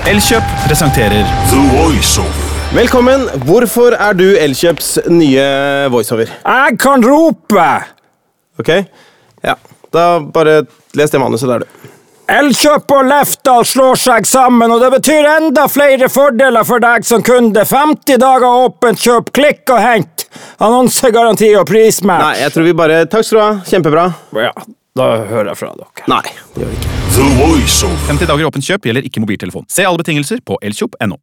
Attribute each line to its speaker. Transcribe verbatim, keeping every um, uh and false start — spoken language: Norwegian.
Speaker 1: Elkjøp presenterer
Speaker 2: The Voiceover.
Speaker 3: Velkommen. Hvorfor er du Elkjøps nye voiceover?
Speaker 4: Jeg kan rope!
Speaker 3: Ok? Ja, da bare les det manuset der, du.
Speaker 4: Elkjøp og Lefdal slår seg sammen, og det betyr enda flere fordeler for deg som kunde. femti dager åpent kjøp, klikk og hent. Annonsegaranti og prismerk.
Speaker 3: Nei, jeg tror vi bare... Takk skal du ha. Kjempebra.
Speaker 4: Ja, da hører jeg fra dere.
Speaker 3: Nei, det gjør vi ikke.
Speaker 2: The Voiceover.
Speaker 1: femti dager åpent kjøp gjelder ikke mobiltelefon. Se alle betingelser på elkjøp punktum no.